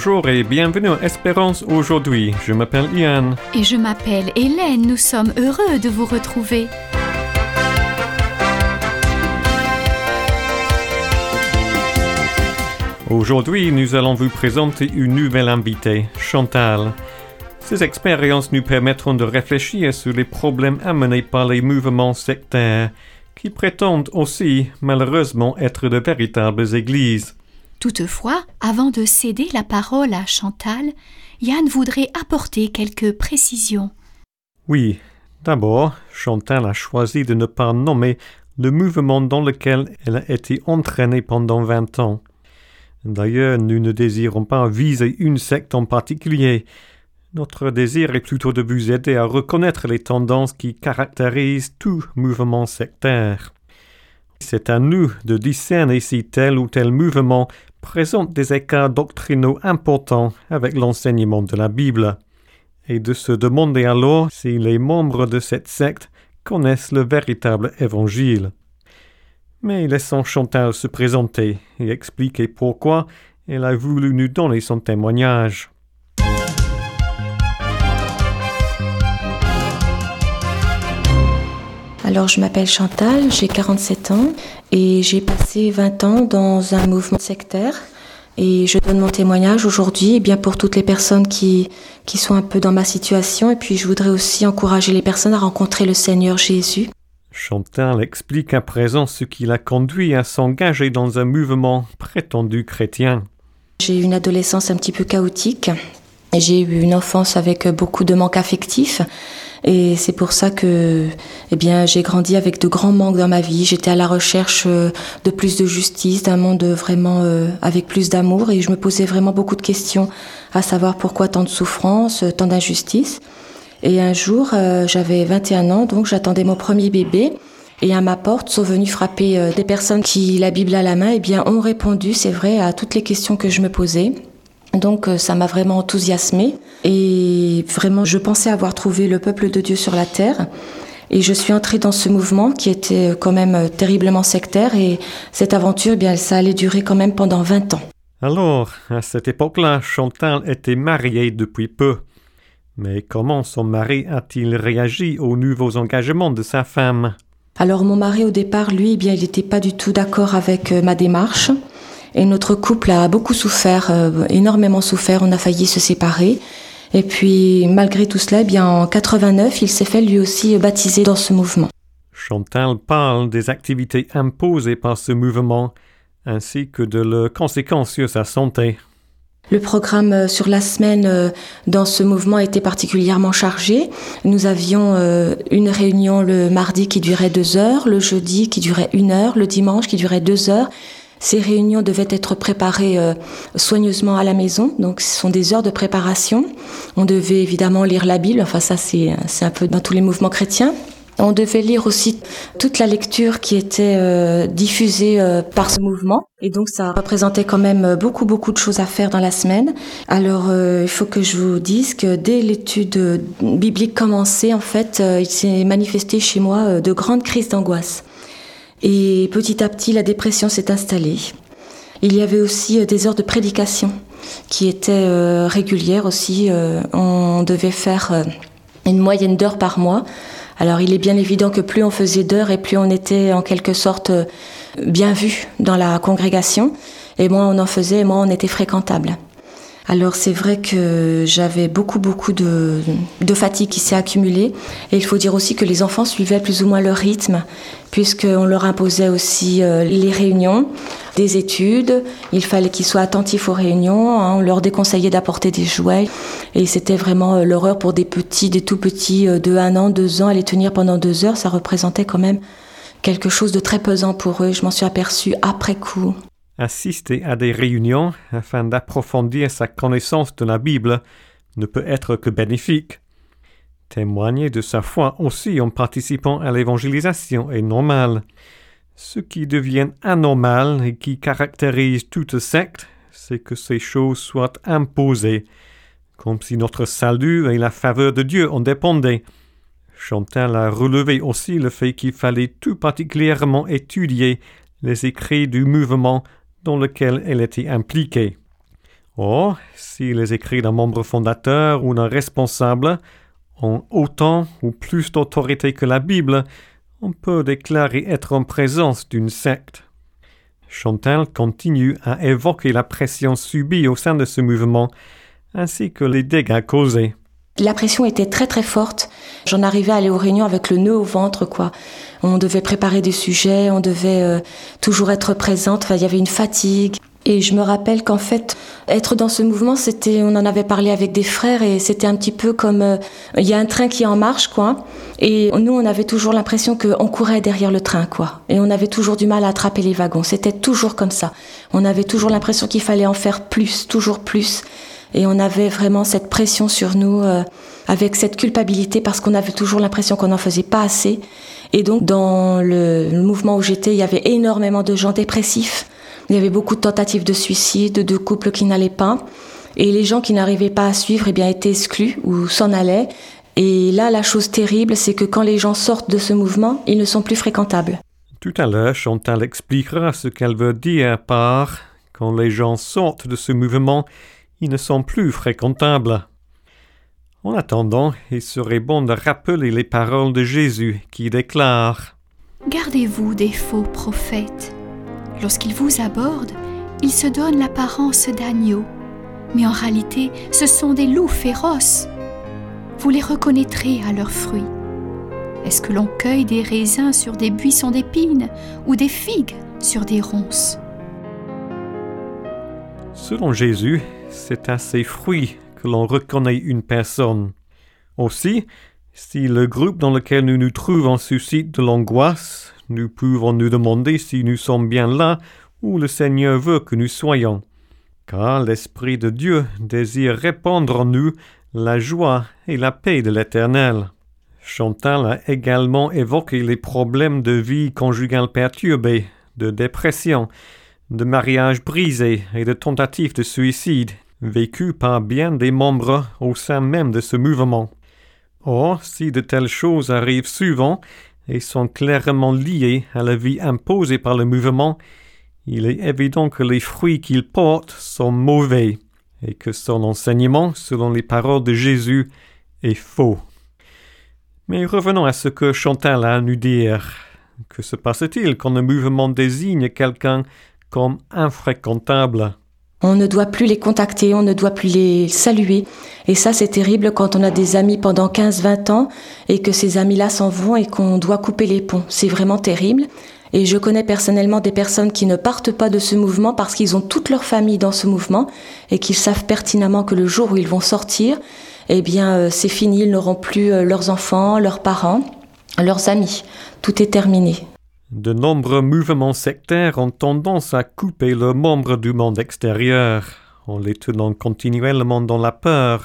Bonjour et bienvenue à Espérance aujourd'hui. Je m'appelle Ian. Et je m'appelle Hélène. Nous sommes heureux de vous retrouver. Aujourd'hui, nous allons vous présenter une nouvelle invitée, Chantal. Ces expériences nous permettront de réfléchir sur les problèmes amenés par les mouvements sectaires, qui prétendent aussi, malheureusement, être de véritables églises. Toutefois, avant de céder la parole à Chantal, Yann voudrait apporter quelques précisions. Oui, d'abord, Chantal a choisi de ne pas nommer le mouvement dans lequel elle a été entraînée pendant 20 ans. D'ailleurs, nous ne désirons pas viser une secte en particulier. Notre désir est plutôt de vous aider à reconnaître les tendances qui caractérisent tout mouvement sectaire. C'est à nous de discerner si tel ou tel mouvement présente des écarts doctrinaux importants avec l'enseignement de la Bible, et de se demander alors si les membres de cette secte connaissent le véritable évangile. Mais laissons Chantal se présenter et expliquer pourquoi elle a voulu nous donner son témoignage. Alors, je m'appelle Chantal, j'ai 47 ans et j'ai passé 20 ans dans un mouvement sectaire. Et je donne mon témoignage aujourd'hui pour toutes les personnes qui sont un peu dans ma situation. Et puis, je voudrais aussi encourager les personnes à rencontrer le Seigneur Jésus. Chantal explique à présent ce qui l'a conduit à s'engager dans un mouvement prétendu chrétien. J'ai eu une adolescence un petit peu chaotique. J'ai eu une enfance avec beaucoup de manques affectifs. Et c'est pour ça que j'ai grandi avec de grands manques dans ma vie. J'étais à la recherche de plus de justice, d'un monde vraiment avec plus d'amour. Et je me posais vraiment beaucoup de questions, à savoir pourquoi tant de souffrance, tant d'injustice. Et un jour, j'avais 21 ans, donc j'attendais mon premier bébé. Et à ma porte sont venues frapper des personnes qui, la Bible à la main, ont répondu, c'est vrai, à toutes les questions que je me posais. Donc ça m'a vraiment enthousiasmée et vraiment je pensais avoir trouvé le peuple de Dieu sur la terre et je suis entrée dans ce mouvement qui était quand même terriblement sectaire et cette aventure ça allait durer quand même pendant 20 ans. Alors, à cette époque-là, Chantal était mariée depuis peu. Mais comment son mari a-t-il réagi aux nouveaux engagements de sa femme? Alors mon mari au départ, lui, il n'était pas du tout d'accord avec ma démarche. Et notre couple a beaucoup souffert, énormément souffert, on a failli se séparer. Et puis, malgré tout cela, en 89, il s'est fait lui aussi baptiser dans ce mouvement. Chantal parle des activités imposées par ce mouvement, ainsi que de leurs conséquences sur sa santé. Le programme sur la semaine dans ce mouvement était particulièrement chargé. Nous avions une réunion le mardi qui durait 2 heures, le jeudi qui durait 1 heure, le dimanche qui durait 2 heures. Ces réunions devaient être préparées soigneusement à la maison, donc ce sont des heures de préparation. On devait évidemment lire la Bible, ça c'est un peu dans tous les mouvements chrétiens. On devait lire aussi toute la lecture qui était diffusée par ce mouvement. Et donc ça représentait quand même beaucoup de choses à faire dans la semaine. Alors il faut que je vous dise que dès l'étude biblique commencée, il s'est manifesté chez moi de grandes crises d'angoisse. Et petit à petit, la dépression s'est installée. Il y avait aussi des heures de prédication qui étaient régulières aussi. On devait faire une moyenne d'heures par mois. Alors, il est bien évident que plus on faisait d'heures et plus on était en quelque sorte bien vu dans la congrégation. Et moins on en faisait, et moins on était fréquentable. Alors c'est vrai que j'avais beaucoup de fatigue qui s'est accumulée et il faut dire aussi que les enfants suivaient plus ou moins leur rythme puisqu'on leur imposait aussi les réunions, des études, il fallait qu'ils soient attentifs aux réunions, on leur déconseillait d'apporter des jouets et c'était vraiment l'horreur pour des tout petits de 1 an, 2 ans, à les tenir pendant 2 heures, ça représentait quand même quelque chose de très pesant pour eux, je m'en suis aperçue après coup. Assister à des réunions afin d'approfondir sa connaissance de la Bible ne peut être que bénéfique. Témoigner de sa foi aussi en participant à l'évangélisation est normal. Ce qui devient anormal et qui caractérise toute secte, c'est que ces choses soient imposées, comme si notre salut et la faveur de Dieu en dépendaient. Chantal a relevé aussi le fait qu'il fallait tout particulièrement étudier les écrits du mouvement dans lequel elle était impliquée. Or, si les écrits d'un membre fondateur ou d'un responsable ont autant ou plus d'autorité que la Bible, on peut déclarer être en présence d'une secte. Chantal continue à évoquer la pression subie au sein de ce mouvement, ainsi que les dégâts causés. La pression était très très forte. J'en arrivais à aller aux réunions avec le nœud au ventre, quoi. On devait préparer des sujets, on devait toujours être présente. Enfin, il y avait une fatigue. Et je me rappelle qu'en fait, être dans ce mouvement, on en avait parlé avec des frères et c'était un petit peu comme, il y a un train qui est en marche, quoi. Et nous, on avait toujours l'impression qu'on courait derrière le train, quoi. Et on avait toujours du mal à attraper les wagons. C'était toujours comme ça. On avait toujours l'impression qu'il fallait en faire plus, toujours plus. Et on avait vraiment cette pression sur nous, avec cette culpabilité parce qu'on avait toujours l'impression qu'on n'en faisait pas assez. Et donc, dans le mouvement où j'étais, il y avait énormément de gens dépressifs. Il y avait beaucoup de tentatives de suicide, de couples qui n'allaient pas. Et les gens qui n'arrivaient pas à suivre étaient exclus ou s'en allaient. Et là, la chose terrible, c'est que quand les gens sortent de ce mouvement, ils ne sont plus fréquentables. Tout à l'heure, Chantal expliquera ce qu'elle veut dire par « quand les gens sortent de ce mouvement, ils ne sont plus fréquentables ». En attendant, il serait bon de rappeler les paroles de Jésus qui déclare « Gardez-vous des faux prophètes. Lorsqu'ils vous abordent, ils se donnent l'apparence d'agneaux, mais en réalité, ce sont des loups féroces. Vous les reconnaîtrez à leurs fruits. Est-ce que l'on cueille des raisins sur des buissons d'épines ou des figues sur des ronces ?» Selon Jésus, c'est à ses fruits que l'on reconnaît une personne. Aussi, si le groupe dans lequel nous nous trouvons suscite de l'angoisse, nous pouvons nous demander si nous sommes bien là où le Seigneur veut que nous soyons. Car l'Esprit de Dieu désire répandre en nous la joie et la paix de l'Éternel. Chantal a également évoqué les problèmes de vie conjugale perturbée, de dépression, de mariage brisé et de tentatives de suicide, vécues par bien des membres au sein même de ce mouvement. Or, si de telles choses arrivent souvent et sont clairement liées à la vie imposée par le mouvement, il est évident que les fruits qu'il porte sont mauvais et que son enseignement, selon les paroles de Jésus, est faux. Mais revenons à ce que Chantal a à nous dire. Que se passe-t-il quand le mouvement désigne quelqu'un comme infréquentable ? On ne doit plus les contacter, on ne doit plus les saluer. Et ça, c'est terrible quand on a des amis pendant 15-20 ans et que ces amis-là s'en vont et qu'on doit couper les ponts. C'est vraiment terrible. Et je connais personnellement des personnes qui ne partent pas de ce mouvement parce qu'ils ont toute leur famille dans ce mouvement et qu'ils savent pertinemment que le jour où ils vont sortir, c'est fini, ils n'auront plus leurs enfants, leurs parents, leurs amis. Tout est terminé. De nombreux mouvements sectaires ont tendance à couper leurs membres du monde extérieur, en les tenant continuellement dans la peur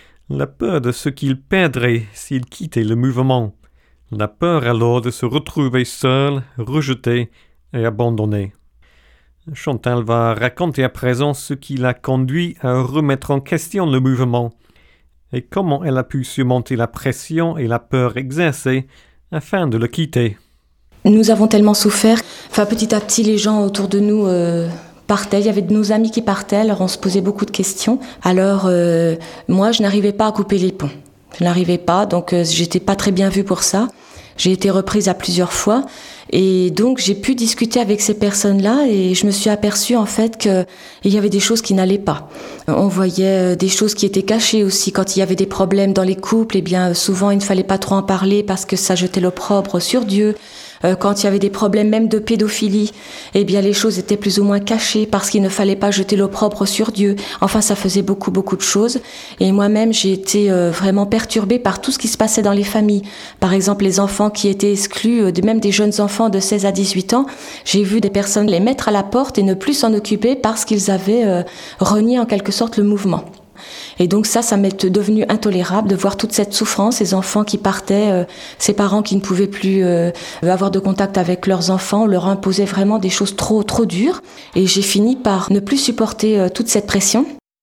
de ce qu'ils perdraient s'ils quittaient le mouvement, la peur alors de se retrouver seuls, rejetés et abandonnés. Chantal va raconter à présent ce qui l'a conduit à remettre en question le mouvement, et comment elle a pu surmonter la pression et la peur exercée afin de le quitter. Nous avons tellement souffert. Petit à petit, les gens autour de nous partaient. Il y avait de nos amis qui partaient, alors on se posait beaucoup de questions. Alors, moi, je n'arrivais pas à couper les ponts. Je n'arrivais pas, donc j'étais pas très bien vue pour ça. J'ai été reprise à plusieurs fois. Et donc, j'ai pu discuter avec ces personnes-là et je me suis aperçue, en fait, qu'il y avait des choses qui n'allaient pas. On voyait des choses qui étaient cachées aussi. Quand il y avait des problèmes dans les couples, souvent, il ne fallait pas trop en parler parce que ça jetait l'opprobre sur Dieu. Quand il y avait des problèmes même de pédophilie, les choses étaient plus ou moins cachées parce qu'il ne fallait pas jeter l'opprobre sur Dieu. Enfin, ça faisait beaucoup de choses. Et moi-même, j'ai été vraiment perturbée par tout ce qui se passait dans les familles. Par exemple, les enfants qui étaient exclus, même des jeunes enfants de 16 à 18 ans, j'ai vu des personnes les mettre à la porte et ne plus s'en occuper parce qu'ils avaient renié en quelque sorte le mouvement. Et donc ça m'est devenu intolérable de voir toute cette souffrance, ces enfants qui partaient, ces parents qui ne pouvaient plus avoir de contact avec leurs enfants, on leur imposait vraiment des choses trop dures. Et j'ai fini par ne plus supporter toute cette pression.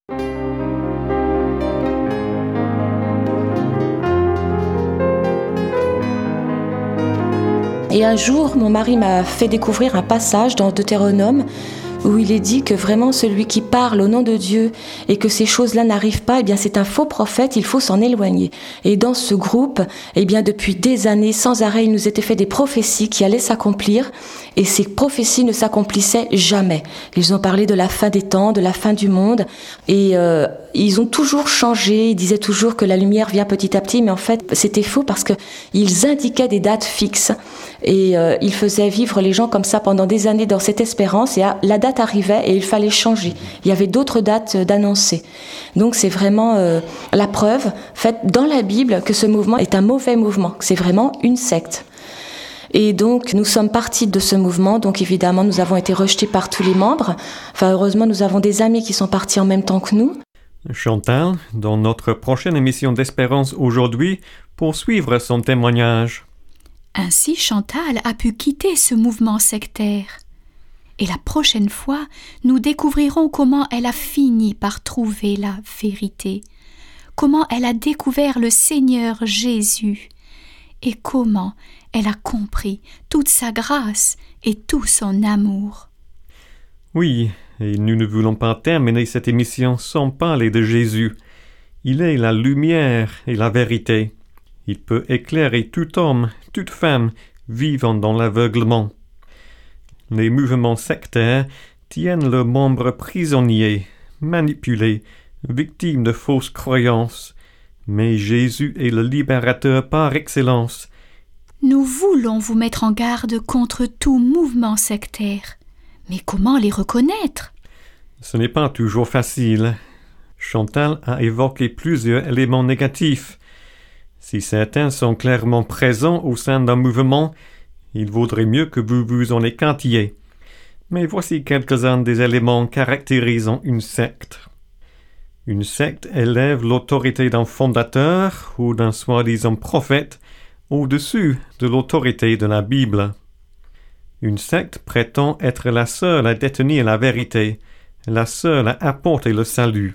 Et un jour, mon mari m'a fait découvrir un passage dans Deutéronome où il est dit que vraiment celui qui parle au nom de Dieu et que ces choses-là n'arrivent pas, eh bien c'est un faux prophète, il faut s'en éloigner. Et dans ce groupe, eh bien depuis des années, sans arrêt, il nous était fait des prophéties qui allaient s'accomplir et ces prophéties ne s'accomplissaient jamais. Ils ont parlé de la fin des temps, de la fin du monde et ils ont toujours changé, ils disaient toujours que la lumière vient petit à petit, mais en fait c'était faux parce qu'ils indiquaient des dates fixes et ils faisaient vivre les gens comme ça pendant des années dans cette espérance et la date arrivait et il fallait changer. Il y avait d'autres dates d'annoncer. Donc c'est vraiment la preuve faite dans la Bible que ce mouvement est un mauvais mouvement, que c'est vraiment une secte. Et donc, nous sommes partis de ce mouvement. Donc, évidemment, nous avons été rejetés par tous les membres. Enfin, heureusement, nous avons des amis qui sont partis en même temps que nous. Chantal, dans notre prochaine émission d'Espérance aujourd'hui, poursuivre son témoignage. Ainsi, Chantal a pu quitter ce mouvement sectaire. Et la prochaine fois, nous découvrirons comment elle a fini par trouver la vérité, comment elle a découvert le Seigneur Jésus et comment elle a compris toute sa grâce et tout son amour. Oui, et nous ne voulons pas terminer cette émission sans parler de Jésus. Il est la lumière et la vérité. Il peut éclairer tout homme, toute femme vivant dans l'aveuglement. Les mouvements sectaires tiennent leurs membres prisonniers, manipulés, victimes de fausses croyances. Mais Jésus est le libérateur par excellence. Nous voulons vous mettre en garde contre tout mouvement sectaire. Mais comment les reconnaître? Ce n'est pas toujours facile. Chantal a évoqué plusieurs éléments négatifs. Si certains sont clairement présents au sein d'un mouvement, il vaudrait mieux que vous vous en écartiez. Mais voici quelques-uns des éléments caractérisant une secte. Une secte élève l'autorité d'un fondateur ou d'un soi-disant prophète au-dessus de l'autorité de la Bible. Une secte prétend être la seule à détenir la vérité, la seule à apporter le salut.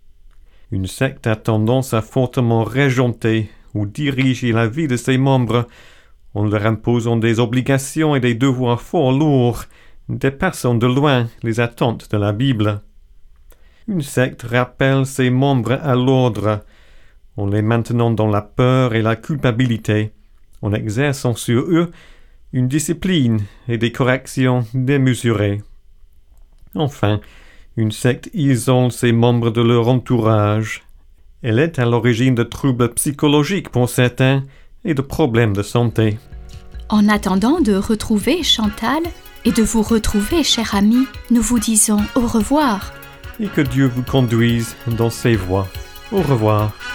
Une secte a tendance à fortement régenter ou diriger la vie de ses membres en leur imposant des obligations et des devoirs fort lourds, dépassant de loin les attentes de la Bible. Une secte rappelle ses membres à l'ordre, en les maintenant dans la peur et la culpabilité, en exerçant sur eux une discipline et des corrections démesurées. Enfin, une secte isole ses membres de leur entourage. Elle est à l'origine de troubles psychologiques pour certains et de problèmes de santé. En attendant de retrouver Chantal et de vous retrouver, cher ami, nous vous disons au revoir. Et que Dieu vous conduise dans ses voies. Au revoir.